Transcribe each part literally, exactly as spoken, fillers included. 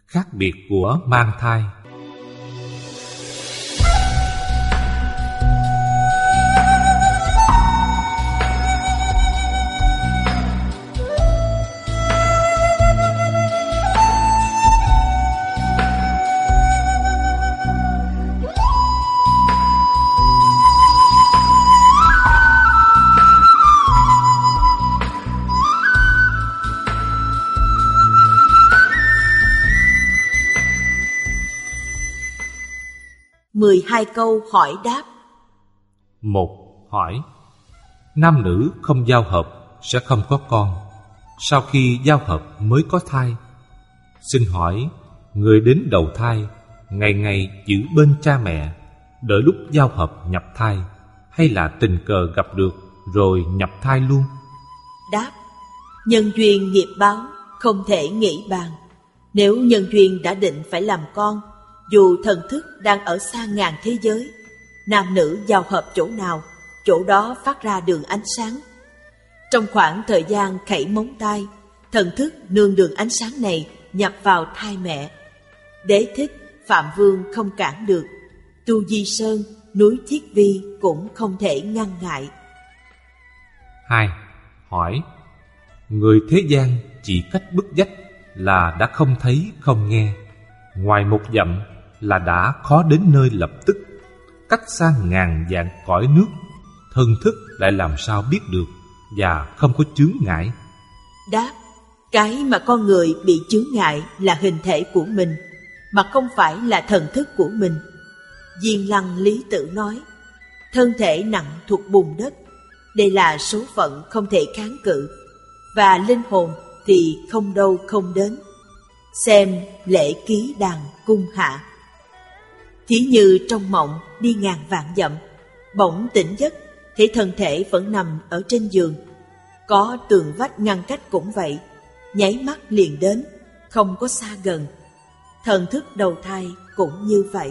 Khác biệt của mang thai. mười hai câu hỏi đáp. Một. Hỏi: nam nữ không giao hợp sẽ không có con, sau khi giao hợp mới có thai. Xin hỏi, người đến đầu thai ngày ngày giữ bên cha mẹ, đợi lúc giao hợp nhập thai, hay là tình cờ gặp được rồi nhập thai luôn? Đáp: nhân duyên nghiệp báo không thể nghĩ bàn. Nếu nhân duyên đã định phải làm con, dù thần thức đang ở xa ngàn thế giới, nam nữ giao hợp chỗ nào, chỗ đó phát ra đường ánh sáng. Trong khoảng thời gian khẩy móng tay, thần thức nương đường ánh sáng này nhập vào thai mẹ. Đế thích, Phạm Vương không cản được, Tu Di Sơn, núi Thiết Vi cũng không thể ngăn ngại. Hai. Hỏi: người thế gian chỉ cách bức dách là đã không thấy không nghe, ngoài một dặm là đã khó đến nơi lập tức, cách xa ngàn vạn cõi nước, thần thức lại làm sao biết được và không có chướng ngại? Đáp: cái mà con người bị chướng ngại là hình thể của mình, mà không phải là thần thức của mình. Diên Lăng Lý Tử nói: thân thể nặng thuộc bùn đất, đây là số phận không thể kháng cự, và linh hồn thì không đâu không đến. Xem Lễ Ký Đàn Cung Hạ. Thí như trong mộng đi ngàn vạn dặm, bỗng tỉnh giấc thì thân thể vẫn nằm ở trên giường. Có tường vách ngăn cách cũng vậy, nháy mắt liền đến, không có xa gần. Thần thức đầu thai cũng như vậy.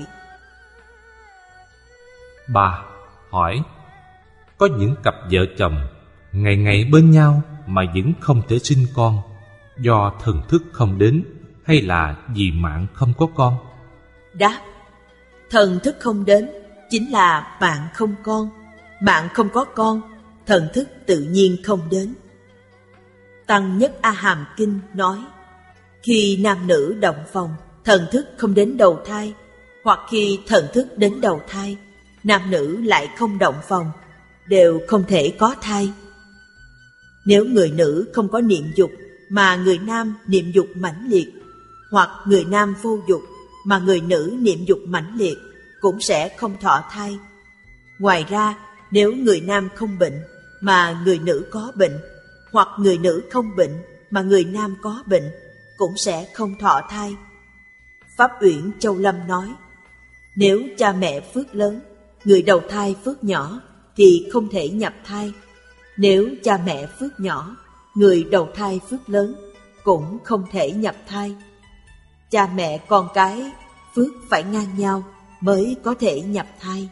Ba. Hỏi: có những cặp vợ chồng ngày ngày bên nhau mà vẫn không thể sinh con, do thần thức không đến hay là vì mạng không có con? Đáp: thần thức không đến chính là mạng không con, mạng không có con, thần thức tự nhiên không đến. Tăng Nhất A Hàm Kinh nói: khi nam nữ động phòng, thần thức không đến đầu thai, hoặc khi thần thức đến đầu thai, nam nữ lại không động phòng, đều không thể có thai. Nếu người nữ không có niệm dục mà người nam niệm dục mãnh liệt, hoặc người nam vô dục mà người nữ niệm dục mãnh liệt, cũng sẽ không thọ thai. Ngoài ra, nếu người nam không bệnh mà người nữ có bệnh, hoặc người nữ không bệnh mà người nam có bệnh, cũng sẽ không thọ thai. Pháp Uyển Châu Lâm nói: nếu cha mẹ phước lớn, người đầu thai phước nhỏ thì không thể nhập thai. Nếu cha mẹ phước nhỏ, người đầu thai phước lớn cũng không thể nhập thai. Cha mẹ con cái phước phải ngang nhau mới có thể nhập thai.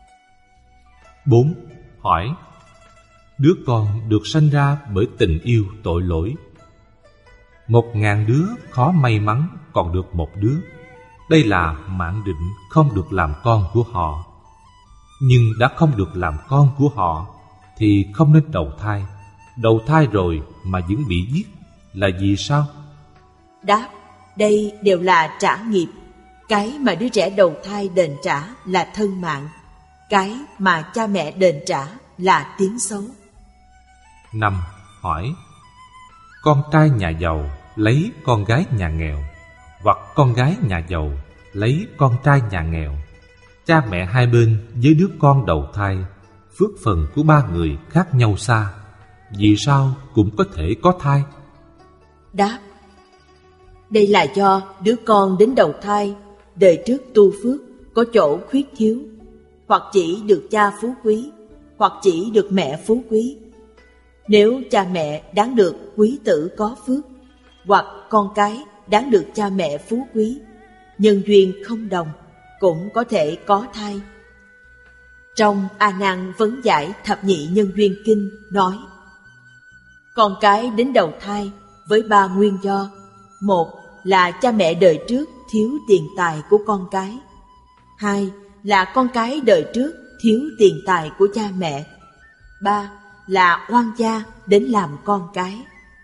Bốn. Hỏi: đứa con được sanh ra bởi tình yêu tội lỗi. Một ngàn đứa khó may mắn còn được một đứa, đây là mạng định không được làm con của họ. Nhưng đã không được làm con của họ thì không nên đầu thai. Đầu thai rồi mà vẫn bị giết là vì sao? Đáp: đây đều là trả nghiệp. Cái mà đứa trẻ đầu thai đền trả là thân mạng, cái mà cha mẹ đền trả là tiếng xấu. Năm. Hỏi: con trai nhà giàu lấy con gái nhà nghèo, hoặc con gái nhà giàu lấy con trai nhà nghèo, cha mẹ hai bên với đứa con đầu thai, phước phần của ba người khác nhau xa, vì sao cũng có thể có thai? Đáp: đây là do đứa con đến đầu thai đời trước tu phước có chỗ khuyết thiếu, hoặc chỉ được cha phú quý, hoặc chỉ được mẹ phú quý. Nếu cha mẹ đáng được quý tử có phước, hoặc con cái đáng được cha mẹ phú quý, nhân duyên không đồng, cũng có thể có thai. Trong A Nan Vấn Giải Thập Nhị Nhân Duyên Kinh nói: con cái đến đầu thai với ba nguyên do. Một là cha mẹ đời trước thiếu tiền tài của con cái. Hai là con cái đời trước thiếu tiền tài của cha mẹ. Ba là oan gia đến làm con cái.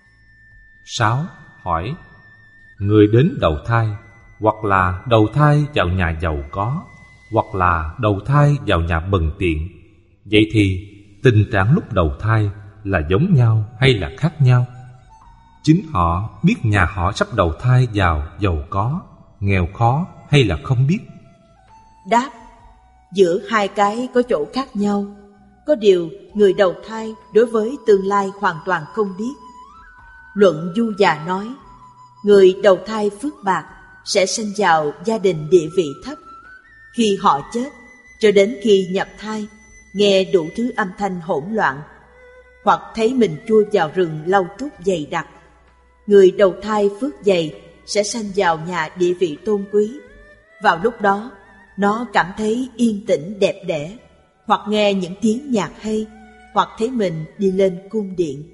Sáu. Hỏi: người đến đầu thai, hoặc là đầu thai vào nhà giàu có, hoặc là đầu thai vào nhà bần tiện, vậy thì tình trạng lúc đầu thai là giống nhau hay là khác nhau? Chính họ biết nhà họ sắp đầu thai vào giàu có, nghèo khó hay là không biết? Đáp: giữa hai cái có chỗ khác nhau. Có điều người đầu thai đối với tương lai hoàn toàn không biết. Luận Du Già nói, người đầu thai phước bạc sẽ sinh vào gia đình địa vị thấp. Khi họ chết, cho đến khi nhập thai, nghe đủ thứ âm thanh hỗn loạn, hoặc thấy mình chui vào rừng lau trúc dày đặc. Người đầu thai phước dày sẽ sanh vào nhà địa vị tôn quý. Vào lúc đó, nó cảm thấy yên tĩnh đẹp đẽ, hoặc nghe những tiếng nhạc hay, hoặc thấy mình đi lên cung điện.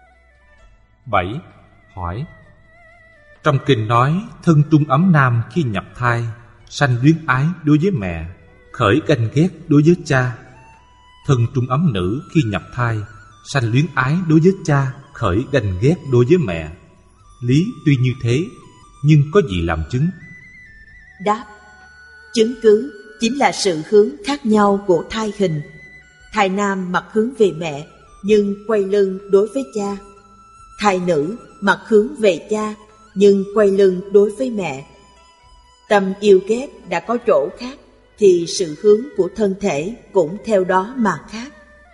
Bảy. Hỏi: trong kinh nói thân trung ấm nam khi nhập thai sanh luyến ái đối với mẹ, khởi ganh ghét đối với cha. Thân trung ấm nữ khi nhập thai sanh luyến ái đối với cha, khởi ganh ghét đối với mẹ. Lý tuy như thế, nhưng có gì làm chứng? Đáp: chứng cứ chính là sự hướng khác nhau của thai hình. Thai nam mặt hướng về mẹ, nhưng quay lưng đối với cha. Thai nữ mặt hướng về cha, nhưng quay lưng đối với mẹ. Tâm yêu ghét đã có chỗ khác, thì sự hướng của thân thể cũng theo đó mà khác.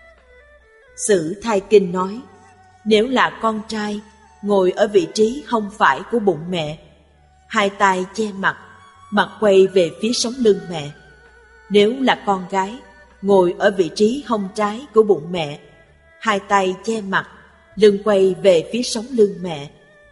Sử Thai Kinh nói, nếu là con trai, ngồi ở vị trí hông phải của bụng mẹ, hai tay che mặt, mặt quay về phía sống lưng mẹ. Nếu là con gái, ngồi ở vị trí hông trái của bụng mẹ, hai tay che mặt, lưng quay về phía sống lưng mẹ.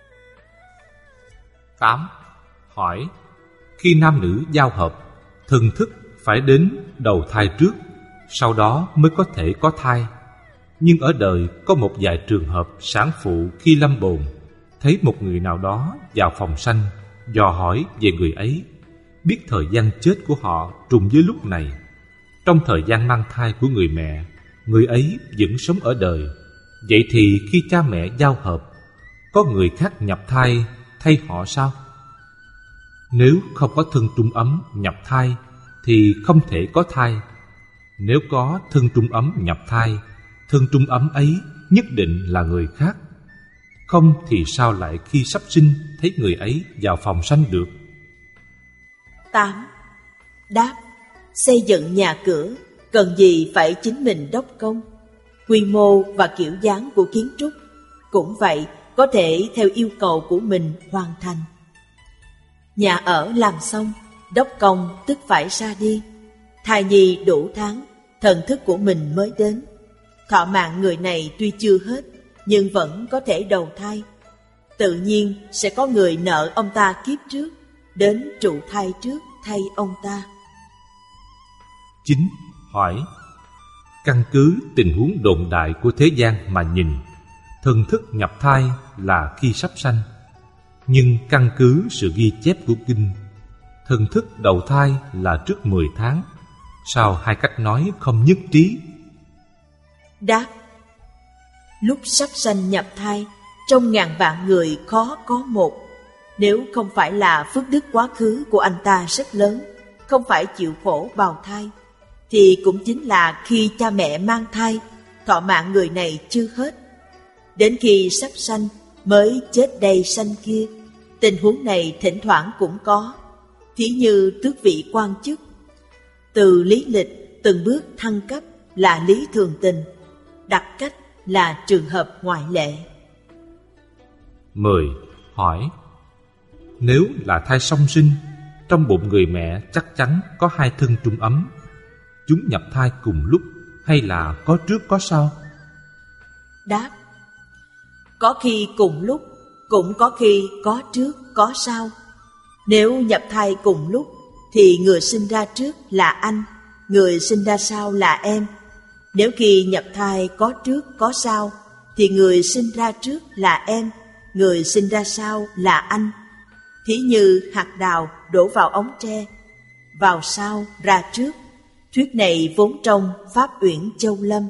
Tám. Hỏi: khi nam nữ giao hợp, thần thức phải đến đầu thai trước, sau đó mới có thể có thai. Nhưng ở đời có một vài trường hợp sản phụ khi lâm bồn thấy một người nào đó vào phòng sanh, dò hỏi về người ấy, biết thời gian chết của họ trùng với lúc này. Trong thời gian mang thai của người mẹ, người ấy vẫn sống ở đời. Vậy thì khi cha mẹ giao hợp, có người khác nhập thai thay họ sao? Nếu không có thân trung ấm nhập thai thì không thể có thai. Nếu có thân trung ấm nhập thai, thân trung ấm ấy nhất định là người khác. Không thì sao lại khi sắp sinh thấy người ấy vào phòng sanh được? Tám. Đáp: xây dựng nhà cửa cần gì phải chính mình đốc công. Quy mô và kiểu dáng của kiến trúc cũng vậy, có thể theo yêu cầu của mình hoàn thành. Nhà ở làm xong, đốc công tức phải ra đi. Thai nhi đủ tháng, thần thức của mình mới đến. Thọ mạng người này tuy chưa hết, nhưng vẫn có thể đầu thai. Tự nhiên sẽ có người nợ ông ta kiếp trước, đến trụ thai trước thay ông ta. Chín. Hỏi: căn cứ tình huống đồn đại của thế gian mà nhìn, thần thức nhập thai là khi sắp sanh. Nhưng căn cứ sự ghi chép của kinh, thần thức đầu thai là trước mười tháng. Sao hai cách nói không nhất trí? Đáp: lúc sắp sanh nhập thai, trong ngàn vạn người khó có một. Nếu không phải là phước đức quá khứ của anh ta rất lớn, không phải chịu khổ bào thai, thì cũng chính là khi cha mẹ mang thai, thọ mạng người này chưa hết. Đến khi sắp sanh mới chết đây sanh kia. Tình huống này thỉnh thoảng cũng có. Thí như tước vị quan chức, từ lý lịch từng bước thăng cấp là lý thường tình, đặc cách là trường hợp ngoại lệ. Mười. Hỏi: nếu là thai song sinh, trong bụng người mẹ chắc chắn có hai thân trung ấm. Chúng nhập thai cùng lúc hay là có trước có sau? Đáp: có khi cùng lúc, cũng có khi có trước có sau. Nếu nhập thai cùng lúc thì người sinh ra trước là anh, người sinh ra sau là em. Nếu khi nhập thai có trước có sau thì người sinh ra trước là em, người sinh ra sau là anh. Thí như hạt đào đổ vào ống tre, vào sau ra trước. Thuyết này vốn trong Pháp Uyển Châu Lâm.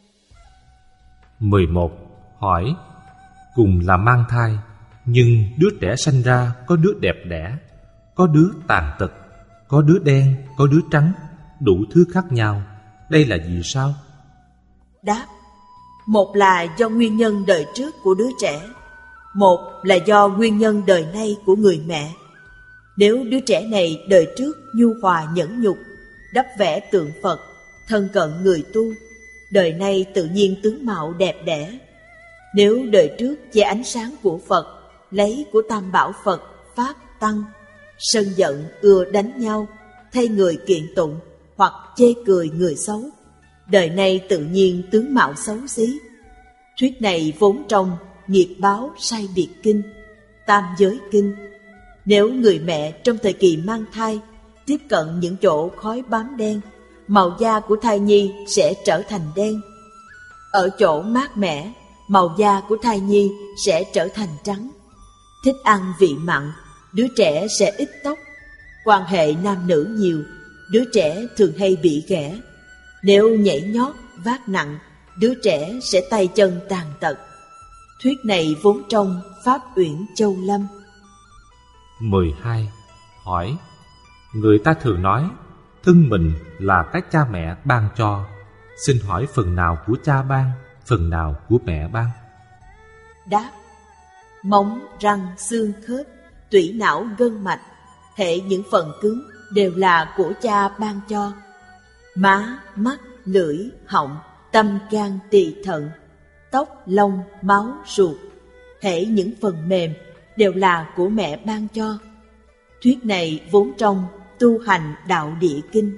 mười một. Hỏi: cùng là mang thai, nhưng đứa trẻ sanh ra có đứa đẹp đẽ, có đứa tàn tật, có đứa đen, có đứa trắng, đủ thứ khác nhau. Đây là vì sao? Đáp: một là do nguyên nhân đời trước của đứa trẻ, một là do nguyên nhân đời nay của người mẹ. Nếu đứa trẻ này đời trước nhu hòa nhẫn nhục, đắp vẽ tượng Phật, thân cận người tu, đời nay tự nhiên tướng mạo đẹp đẽ. Nếu đời trước che ánh sáng của Phật, lấy của Tam Bảo Phật, Pháp, Tăng, sân giận ưa đánh nhau, thay người kiện tụng hoặc chê cười người xấu, đời nay tự nhiên tướng mạo xấu xí. Thuyết này vốn trong Nghiệp Báo Sai Biệt Kinh, Tam Giới Kinh. Nếu người mẹ trong thời kỳ mang thai tiếp cận những chỗ khói bám đen, màu da của thai nhi sẽ trở thành đen. Ở chỗ mát mẻ, màu da của thai nhi sẽ trở thành trắng. Thích ăn vị mặn, đứa trẻ sẽ ít tóc. Quan hệ nam nữ nhiều, đứa trẻ thường hay bị ghẻ. Nếu nhảy nhót, vác nặng, đứa trẻ sẽ tay chân tàn tật. Thuyết này vốn trong Pháp Uyển Châu Lâm. mười hai. Hỏi: người ta thường nói thân mình là các cha mẹ ban cho. Xin hỏi phần nào của cha ban, phần nào của mẹ ban? Đáp: móng, răng, xương khớp, tủy não, gân mạch, hệ những phần cứng đều là của cha ban cho. Má, mắt, lưỡi, họng, tâm, can, tỳ, thận, tóc, lông, máu, ruột, hệ những phần mềm đều là của mẹ ban cho. Thuyết này vốn trong Tu Hành Đạo Địa Kinh.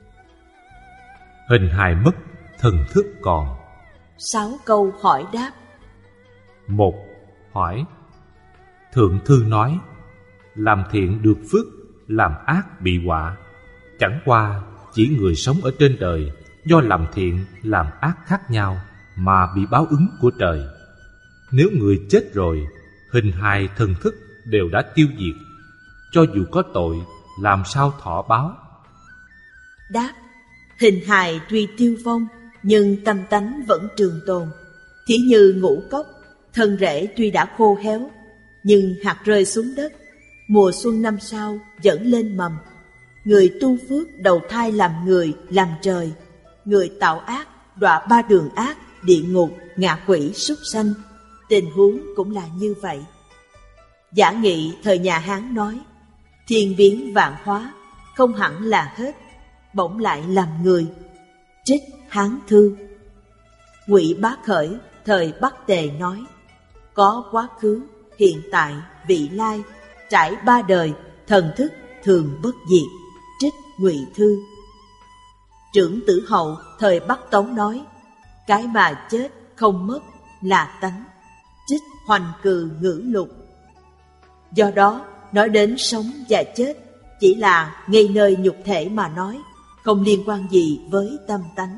Hình hài mất, thần thức còn. Sáu câu hỏi đáp. Một. Hỏi: Thượng thư nói làm thiện được phước, làm ác bị họa. Chẳng qua chỉ người sống ở trên đời do làm thiện làm ác khác nhau mà bị báo ứng của trời. Nếu người chết rồi, hình hài thần thức đều đã tiêu diệt, cho dù có tội làm sao thọ báo? Đáp: hình hài tuy tiêu vong, nhưng tâm tánh vẫn trường tồn. Thí như ngũ cốc, thân rễ tuy đã khô héo, nhưng hạt rơi xuống đất, mùa xuân năm sau vẫn lên mầm. Người tu phước đầu thai làm người, làm trời. Người tạo ác, đọa ba đường ác, địa ngục, ngạ quỷ, súc sanh. Tình huống cũng là như vậy. Giả nghị thời nhà Hán nói: thiên biến vạn hóa, không hẳn là hết, bỗng lại làm người. Trích Hán Thư. Ngụy Bá Khởi thời Bắc Tề nói: có quá khứ, hiện tại, vị lai, trải ba đời, thần thức thường bất diệt. Trích Ngụy Thư. Trưởng Tử Hậu thời Bắc Tống nói: cái mà chết không mất là tánh. Trích Hoành Cừ Ngữ Lục. Do đó, nói đến sống và chết chỉ là ngay nơi nhục thể mà nói, không liên quan gì với tâm tánh.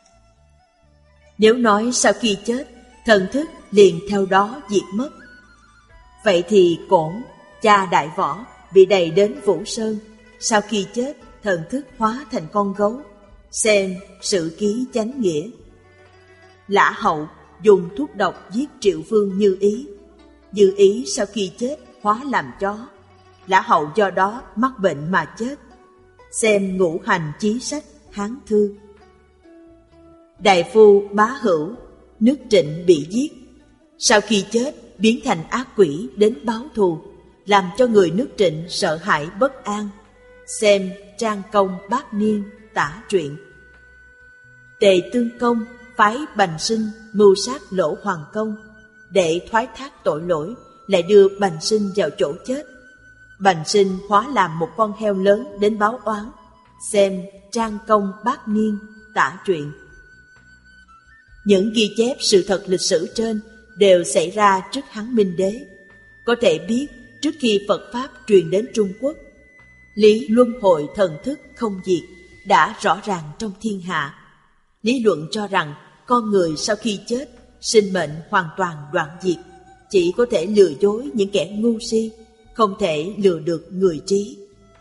Nếu nói sau khi chết, thần thức liền theo đó diệt mất, vậy thì Cổn, cha Đại Võ, bị đày đến Vũ Sơn, sau khi chết, thần thức hóa thành con gấu, xem Sử Ký Chánh Nghĩa. Lã Hậu dùng thuốc độc giết Triệu Vương Như Ý, Như Ý sau khi chết hóa làm chó, Lã Hậu do đó mắc bệnh mà chết, xem Ngũ Hành Chí Sách Hán Thư. Đại phu Bá Hữu, nước Trịnh bị giết, sau khi chết biến thành ác quỷ đến báo thù, làm cho người nước Trịnh sợ hãi bất an, xem Trang Công Bát Niên tả truyện. Tề Tương Công phái Bành Sinh mưu sát Lỗ Hoàng Công, để thoái thác tội lỗi lại đưa Bành Sinh vào chỗ chết. Bành Sinh hóa làm một con heo lớn đến báo oán, xem Trang Công Bát Niên tả truyện. Những ghi chép sự thật lịch sử trên đều xảy ra trước Hán Minh Đế. Có thể biết trước khi Phật Pháp truyền đến Trung Quốc, lý luân hồi thần thức không diệt đã rõ ràng trong thiên hạ. Lý luận cho rằng con người sau khi chết, sinh mệnh hoàn toàn đoạn diệt, chỉ có thể lừa dối những kẻ ngu si, không thể lừa được người trí.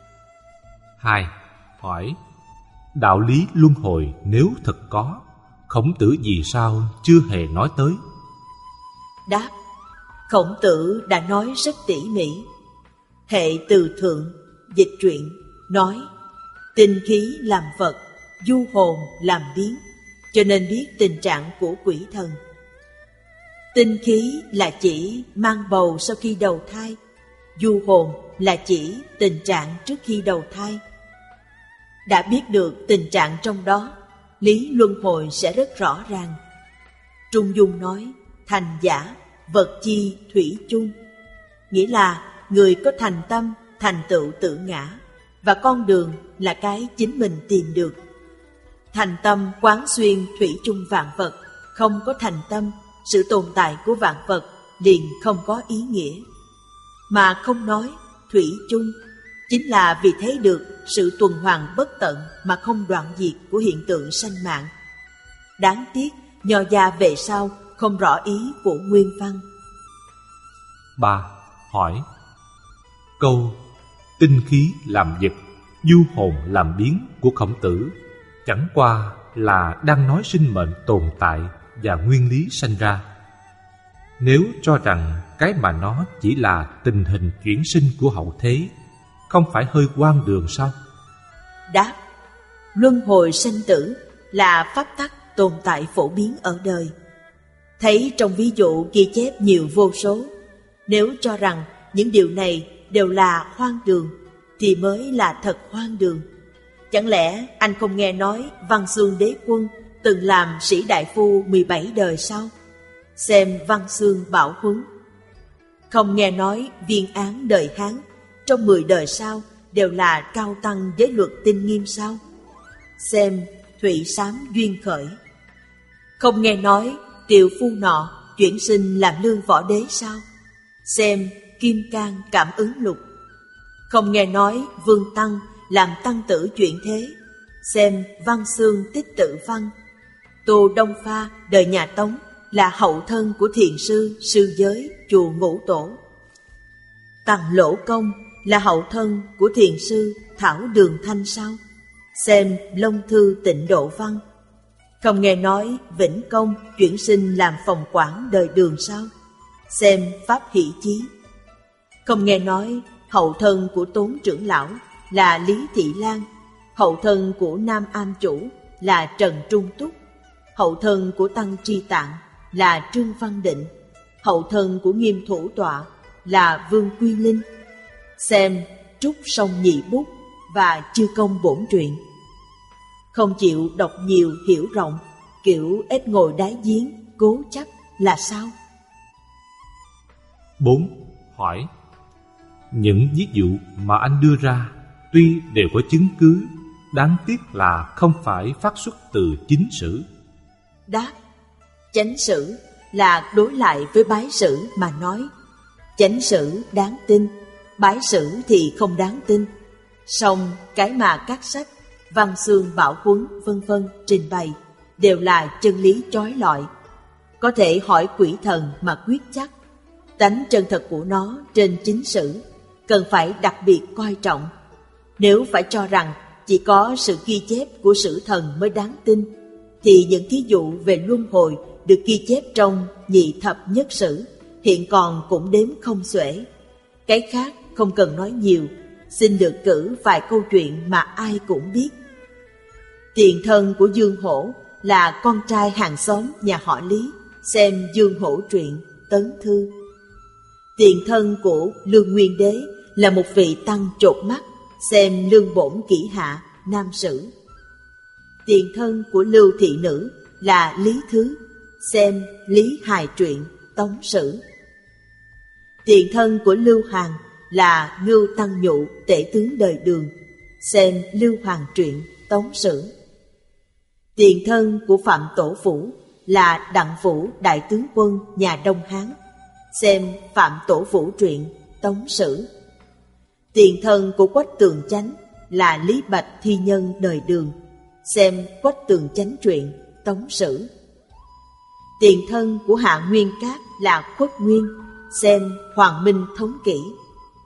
Hai. Hỏi: đạo lý luân hồi nếu thật có, Khổng Tử vì sao chưa hề nói tới? Đáp: Khổng Tử đã nói rất tỉ mỉ. Hệ từ thượng, dịch truyện, nói tinh khí làm vật, du hồn làm biến, cho nên biết tình trạng của quỷ thần. Tinh khí là chỉ mang bầu sau khi đầu thai, du hồn là chỉ tình trạng trước khi đầu thai. Đã biết được tình trạng trong đó, lý luân hồi sẽ rất rõ ràng. Trung Dung nói thành giả, vật chi thủy chung, nghĩa là người có thành tâm, thành tựu tự ngã, và con đường là cái chính mình tìm được. Thành tâm quán xuyên thủy chung vạn vật, không có thành tâm, sự tồn tại của vạn vật liền không có ý nghĩa. Mà không nói thủy chung, chính là vì thấy được sự tuần hoàn bất tận mà không đoạn diệt của hiện tượng sanh mạng. Đáng tiếc, Nho gia về sau không rõ ý của nguyên văn. Ba. Hỏi: câu tinh khí làm vật, du hồn làm biến của Khổng Tử chẳng qua là đang nói sinh mệnh tồn tại và nguyên lý sanh ra. Nếu cho rằng cái mà nó chỉ là tình hình chuyển sinh của hậu thế, không phải hơi hoang đường sao? Đáp: luân hồi sanh tử là pháp tắc tồn tại phổ biến ở đời. Thấy trong ví dụ ghi chép nhiều vô số, nếu cho rằng những điều này đều là hoang đường thì mới là thật hoang đường. Chẳng lẽ anh không nghe nói Văn Xương Đế Quân từng làm sĩ đại phu mười bảy đời sao? Xem Văn Xương Bảo Huấn. Không nghe nói Viên Án đời Hán trong mười đời sau đều là cao tăng giới luật tinh nghiêm sao? Xem Thụy Sám Duyên Khởi. Không nghe nói Tiều Phu Nọ chuyển sinh làm lương võ đế sao? Xem Kim Cang Cảm Ứng Lục. Không nghe nói Vương Tăng làm tăng tử chuyển thế. Xem Văn Xương Tích Tự Văn. Tô Đông Pha đời nhà Tống là hậu thân của thiền sư sư giới chùa Ngũ Tổ. Tằng Lỗ Công là hậu thân của thiền sư Thảo Đường Thanh sao? Xem Long Thư Tịnh Độ Văn. Không nghe nói Vĩnh Công chuyển sinh làm phòng quản đời Đường sao? Xem Pháp Hỷ Chí. Không nghe nói hậu thân của Tốn trưởng lão là Lý Thị Lan, hậu thân của Nam Am Chủ là Trần Trung Túc, hậu thân của Tăng Tri Tạng là Trương Văn Định, hậu thân của Nghiêm Thủ Tọa là Vương Quy Linh. Xem Trúc Sông Nhị Bút và Chư Công Bổn Truyện. Không chịu đọc nhiều hiểu rộng, kiểu ếch ngồi đáy giếng cố chấp là sao? Bốn. Hỏi: những ví dụ mà anh đưa ra tuy đều có chứng cứ, đáng tiếc là không phải phát xuất từ chính sử. Đáp: chánh sử là đối lại với bái sử mà nói. Chánh sử đáng tin, bái sử thì không đáng tin. Song cái mà các sách Văn Xương Bảo Huấn vân vân trình bày đều là chân lý chói lọi, có thể hỏi quỷ thần mà quyết chắc. Tánh chân thật của nó trên chính sử cần phải đặc biệt coi trọng. Nếu phải cho rằng chỉ có sự ghi chép của sử thần mới đáng tin, thì những thí dụ về luân hồi được ghi chép trong Nhị Thập Nhất Sử hiện còn cũng đếm không xuể. Cái khác không cần nói nhiều, xin được cử vài câu chuyện mà ai cũng biết. Tiền thân của Dương Hổ là con trai hàng xóm nhà họ Lý, xem Dương Hổ Truyện, Tấn Thư. Tiền thân của Lương Nguyên Đế là một vị tăng chột mắt, xem Lương Bổn Kỷ Hạ, Nam Sử. Tiền thân của Lưu Thị Nữ là Lý Thứ, xem Lý Hài Truyện, Tống Sử. Tiền thân của Lưu Hàn là Ngưu Tăng Nhụ, tể tướng đời Đường, xem Lưu Hoàng Truyện, Tống Sử. Tiền thân của Phạm Tổ Phủ là Đặng Vũ, đại tướng quân nhà Đông Hán, xem Phạm Tổ Vũ Truyện, Tống Sử. Tiền thân của Quách Tường Chánh là Lý Bạch thi nhân đời Đường, xem Quách Tường Chánh Truyện, Tống Sử. Tiền thân của Hạ Nguyên Cát là Khuất Nguyên, xem Hoàng Minh Thống Kỷ.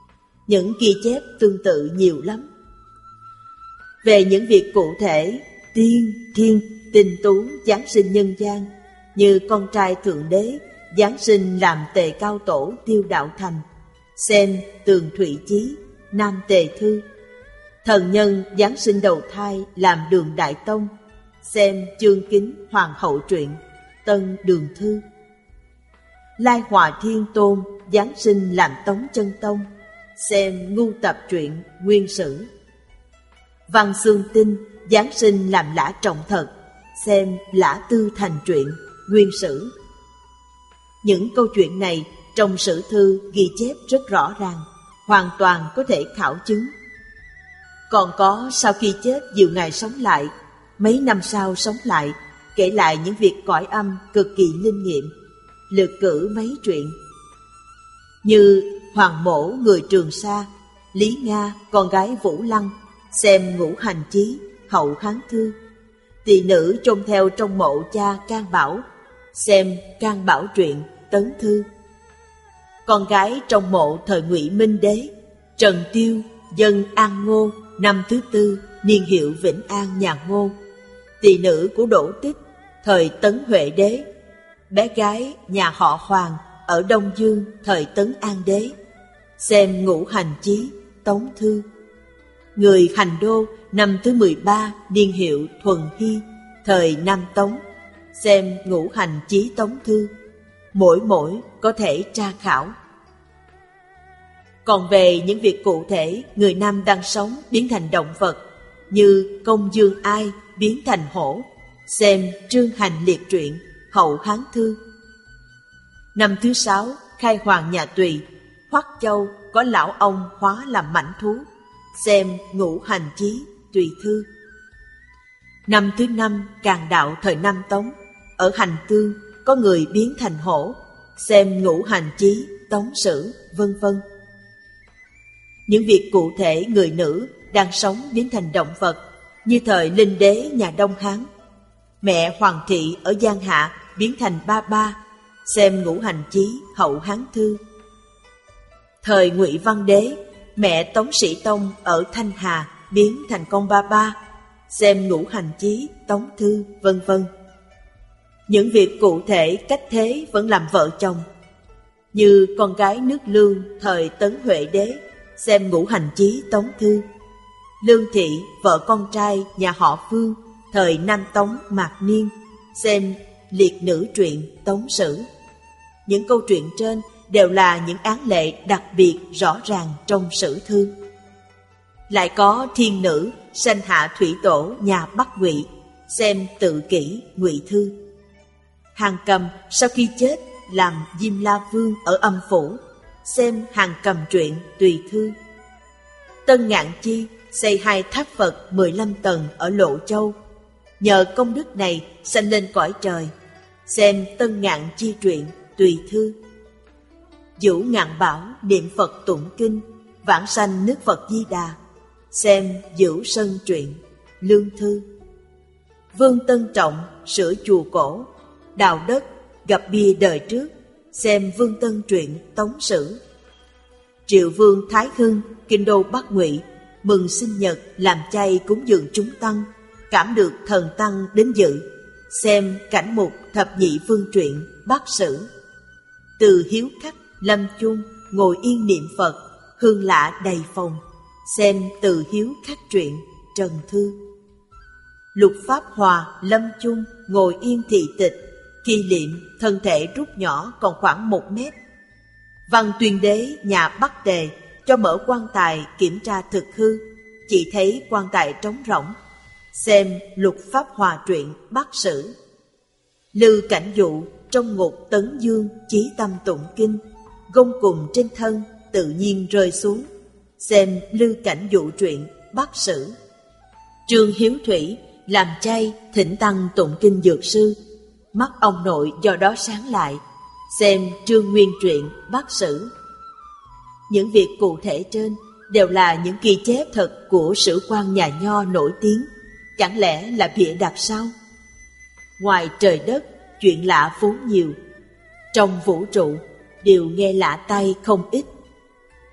Những ghi chép tương tự nhiều lắm. Về những việc cụ thể, tiên, thiên, tinh tú giáng sinh nhân gian, như con trai Thượng Đế giáng sinh làm Tề Cao Tổ Tiêu Đạo Thành, xem Tường Thụy Chí, Nam Tề Thư. Thần nhân giáng sinh đầu thai làm Đường Đại Tông, xem Chương Kính Hoàng Hậu Truyện, Tân Đường Thư. Lai Hòa Thiên Tôn giáng sinh làm Tống Chân Tông, xem Ngu Tập Truyện, Nguyên Sử. Văn Xương Tinh giáng sinh làm Lã Trọng Thật, xem Lã Tư Thành Truyện, Nguyên Sử. Những câu chuyện này trong sử thư ghi chép rất rõ ràng, hoàn toàn có thể khảo chứng. Còn có sau khi chết nhiều ngày sống lại, mấy năm sau sống lại, kể lại những việc cõi âm cực kỳ linh nghiệm, lược cử mấy chuyện. Như Hoàng Mổ người Trường Sa, Lý Nga con gái Vũ Lăng, xem Ngũ Hành Chí, Hậu Hán Thư. Tỳ nữ trông theo trong mộ cha Can Bảo, xem Can Bảo Truyện, Tấn Thư. Con gái trong mộ thời Ngụy Minh Đế, Trần Tiêu, dân An Ngô, năm thứ tư, niên hiệu Vĩnh An nhà Ngô. Tỳ nữ của Đỗ Tích, thời Tấn Huệ Đế. Bé gái nhà họ Hoàng ở Đông Dương, thời Tấn An Đế, xem Ngũ Hành Chí, Tống Thư. Người Hành Đô, năm thứ mười ba, niên hiệu Thuần Hy, thời Nam Tống, xem Ngũ Hành Chí Tống Thư. Mỗi mỗi có thể tra khảo. Còn về những việc cụ thể, người nam đang sống biến thành động vật, như Công Dương Ai biến thành hổ, xem Trương Hành Liệt Truyện, Hậu Hán Thư. Năm thứ sáu, khai hoàng nhà Tùy, Hoắc Châu có lão ông hóa làm mãnh thú, xem Ngũ Hành Chí, Tùy Thư. Năm thứ năm, Càn Đạo thời Nam Tống, ở Hành Tương có người biến thành hổ, xem Ngũ Hành Chí, Tống Sử, vân vân. Những việc cụ thể người nữ đang sống biến thành động vật, như thời Linh Đế nhà Đông Hán, mẹ Hoàng thị ở Giang Hạ biến thành ba ba, xem Ngũ Hành Chí, Hậu Hán Thư. Thời Ngụy Văn Đế, mẹ Tống Sĩ Tông ở Thanh Hà biến thành con ba ba, xem Ngũ Hành Chí, Tống Thư, vân vân. Những việc cụ thể cách thế vẫn làm vợ chồng, như con gái nước Lương thời Tấn Huệ Đế, xem Ngũ Hành Chí, Tống Thư. Lương thị, vợ con trai nhà họ Phương thời Nam Tống Mạc Niên, xem Liệt Nữ Truyện, Tống Sử. Những câu chuyện trên đều là những án lệ đặc biệt rõ ràng trong sử thư. Lại có thiên nữ sanh hạ thủy tổ nhà Bắc Ngụy, xem Tự Kỷ, Ngụy Thư. Hàn Cầm sau khi chết làm Diêm La Vương ở Âm Phủ, xem Hàn Cầm Truyện, Tùy Thư. Tân Ngạn Chi xây hai tháp Phật mười lăm tầng ở Lộ Châu, nhờ công đức này sanh lên cõi trời, xem Tân Ngạn Chi Truyện, Tùy Thư. Vũ Ngạn Bảo niệm Phật tụng kinh, vãng sanh nước Phật Di Đà, xem Vũ Sân Truyện, Lương Thư. Vương Tân Trọng sửa chùa cổ, đào đất, gặp bia đời trước, xem Vương Tân Truyện, Tống Sử. Triệu Vương Thái Hưng kinh đô Bắc Ngụy mừng sinh nhật làm chay cúng dường chúng tăng, cảm được thần tăng đến dự, xem cảnh mục Thập Nhị Vương Truyện, Bắc Sử. Từ hiếu khách lâm chung ngồi yên niệm Phật, hương lạ đầy phòng, xem Từ hiếu khách truyện, Trần Thư. Lục Pháp Hòa lâm chung ngồi yên thị tịch, kỳ liệm thân thể rút nhỏ còn khoảng một mét. Văn Tuyên Đế nhà Bắc Tề cho mở quan tài kiểm tra thực hư, chỉ thấy quan tài trống rỗng, xem Lục Pháp Hòa truyện, Bắc Sử. Lư Cảnh Dụ trong ngục Tấn Dương chí tâm tụng kinh, gông cùng trên thân tự nhiên rơi xuống, xem Lư Cảnh Dụ truyện, Bắc Sử. Trương Hiếu Thủy làm chay thỉnh tăng tụng kinh dược sư, mắt ông nội do đó sáng lại, xem Trương Nguyên truyện, Bắc Sử. Những việc cụ thể trên đều là những ghi chép thật của sử quan nhà Nho nổi tiếng, chẳng lẽ là bịa đặt sao? Ngoài trời đất, chuyện lạ vốn nhiều, trong vũ trụ điều nghe lạ tai không ít.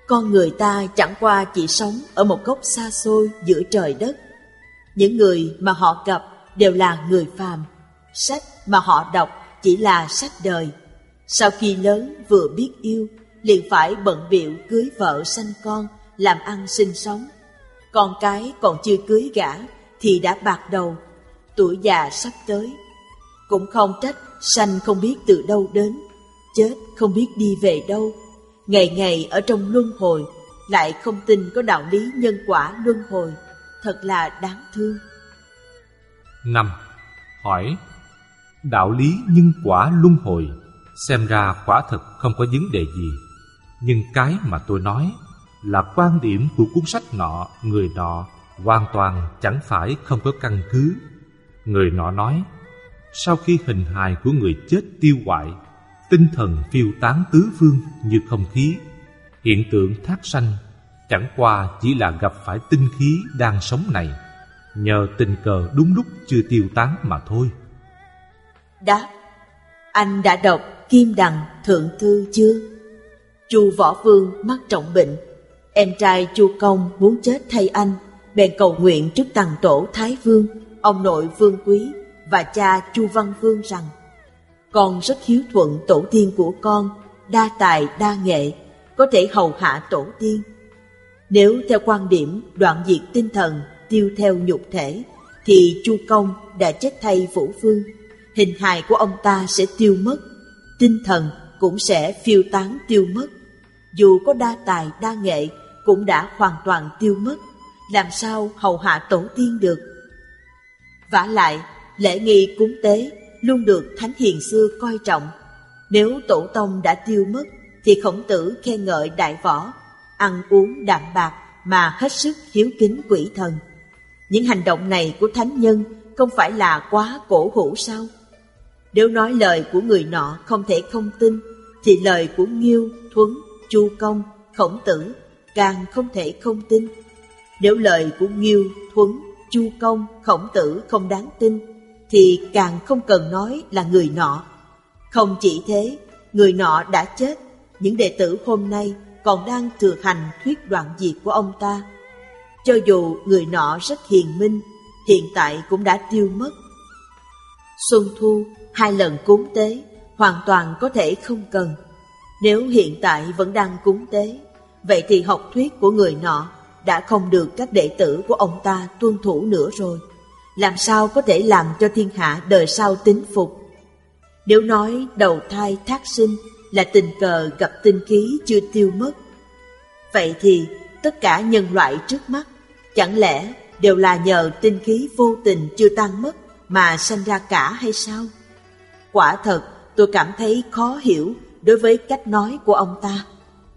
Con người ta chẳng qua chỉ sống ở một góc xa xôi giữa trời đất. Những người mà họ gặp đều là người phàm. Sách mà họ đọc chỉ là sách đời. Sau khi lớn vừa biết yêu, liền phải bận bịu cưới vợ sanh con, làm ăn sinh sống. Con cái còn chưa cưới gả thì đã bạc đầu, tuổi già sắp tới. Cũng không trách sanh không biết từ đâu đến, chết không biết đi về đâu. Ngày ngày ở trong luân hồi, lại không tin có đạo lý nhân quả luân hồi, thật là đáng thương. Năm. Hỏi: đạo lý nhân quả luân hồi xem ra quả thật không có vấn đề gì, nhưng cái mà tôi nói là quan điểm của cuốn sách nọ, người nọ hoàn toàn chẳng phải không có căn cứ. Người nọ nói, sau khi hình hài của người chết tiêu hoại, tinh thần phiêu tán tứ phương như không khí. Hiện tượng thác sanh chẳng qua chỉ là gặp phải tinh khí đang sống này, nhờ tình cờ đúng lúc chưa tiêu tán mà thôi. Đáp: anh đã đọc Kim Đằng Thượng Thư chưa? Chu Võ Vương mắc trọng bệnh, em trai Chu Công muốn chết thay anh, bèn cầu nguyện trước Tằng Tổ Thái Vương, ông nội Vương Quý và cha Chu Văn Vương rằng: con rất hiếu thuận tổ tiên của con, đa tài đa nghệ, có thể hầu hạ tổ tiên. Nếu theo quan điểm đoạn diệt tinh thần, tiêu theo nhục thể, thì Chu Công đã chết thay Vũ Vương, hình hài của ông ta sẽ tiêu mất, tinh thần cũng sẽ phiêu tán tiêu mất. Dù có đa tài đa nghệ cũng đã hoàn toàn tiêu mất, làm sao hầu hạ tổ tiên được? Vả lại, lễ nghi cúng tế luôn được thánh hiền xưa coi trọng. Nếu tổ tông đã tiêu mất, thì Khổng Tử khen ngợi đại võ, ăn uống đạm bạc mà hết sức hiếu kính quỷ thần. Những hành động này của thánh nhân không phải là quá cổ hủ sao? Nếu nói lời của người nọ không thể không tin, thì lời của Nghiêu, Thuấn, Chu Công, Khổng Tử càng không thể không tin. Nếu lời của Nghiêu, Thuấn, Chu Công, Khổng Tử không đáng tin, thì càng không cần nói là người nọ. Không chỉ thế, người nọ đã chết, những đệ tử hôm nay còn đang thừa hành thuyết đoạn diệt của ông ta. Cho dù người nọ rất hiền minh, hiện tại cũng đã tiêu mất. Xuân thu hai lần cúng tế hoàn toàn có thể không cần. Nếu hiện tại vẫn đang cúng tế, vậy thì học thuyết của người nọ đã không được các đệ tử của ông ta tuân thủ nữa rồi. Làm sao có thể làm cho thiên hạ đời sau tín phục? Nếu nói đầu thai thác sinh là tình cờ gặp tinh khí chưa tiêu mất, vậy thì tất cả nhân loại trước mắt chẳng lẽ đều là nhờ tinh khí vô tình chưa tan mất mà sanh ra cả hay sao? Quả thật tôi cảm thấy khó hiểu đối với cách nói của ông ta.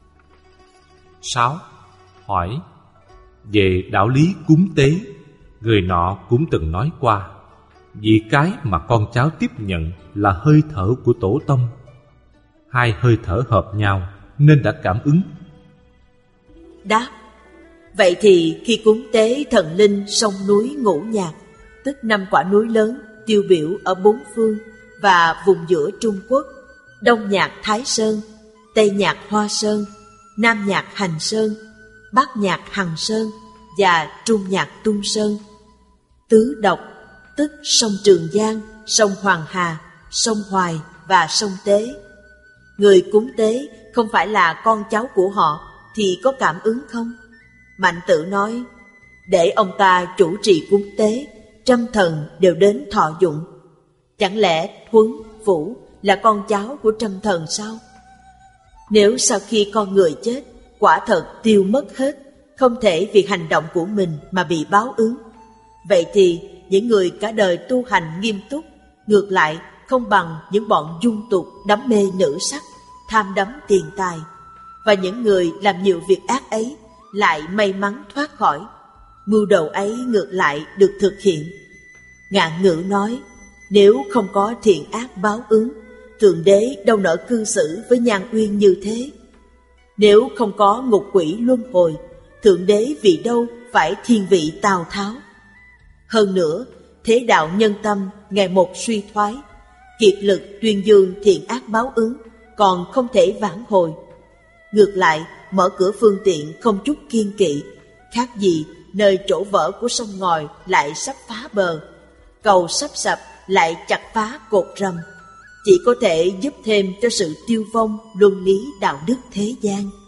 Sáu. Hỏi: về đạo lý cúng tế, người nọ cũng từng nói qua, vì cái mà con cháu tiếp nhận là hơi thở của tổ tông. Hai hơi thở hợp nhau nên đã cảm ứng. Đáp: vậy thì khi cúng tế thần linh sông núi Ngũ Nhạc, tức năm quả núi lớn tiêu biểu ở bốn phương và vùng giữa Trung Quốc, Đông Nhạc Thái Sơn, Tây Nhạc Hoa Sơn, Nam Nhạc Hành Sơn, Bắc Nhạc Hằng Sơn và Trung Nhạc Tung Sơn, tứ độc, tức sông Trường Giang, sông Hoàng Hà, sông Hoài và sông Tế. Người cúng tế không phải là con cháu của họ thì có cảm ứng không? Mạnh Tử nói, để ông ta chủ trì cúng tế, trăm thần đều đến thọ dụng. Chẳng lẽ Thuấn, Vũ là con cháu của trăm thần sao? Nếu sau khi con người chết, quả thật tiêu mất hết, không thể vì hành động của mình mà bị báo ứng, vậy thì những người cả đời tu hành nghiêm túc, ngược lại không bằng những bọn dung tục đắm mê nữ sắc, tham đắm tiền tài. Và những người làm nhiều việc ác ấy lại may mắn thoát khỏi, mưu đồ ấy ngược lại được thực hiện. Ngạn Ngữ nói, nếu không có thiện ác báo ứng, Thượng Đế đâu nỡ cư xử với Nhan Uyên như thế. Nếu không có ngục quỷ luân hồi, Thượng Đế vì đâu phải thiên vị Tào Tháo. Hơn nữa, thế đạo nhân tâm ngày một suy thoái, kiệt lực tuyên dương thiện ác báo ứng, còn không thể vãn hồi. Ngược lại, mở cửa phương tiện không chút kiêng kỵ, khác gì nơi chỗ vỡ của sông ngòi lại sắp phá bờ, cầu sắp sập lại chặt phá cột rầm, chỉ có thể giúp thêm cho sự tiêu vong luân lý đạo đức thế gian.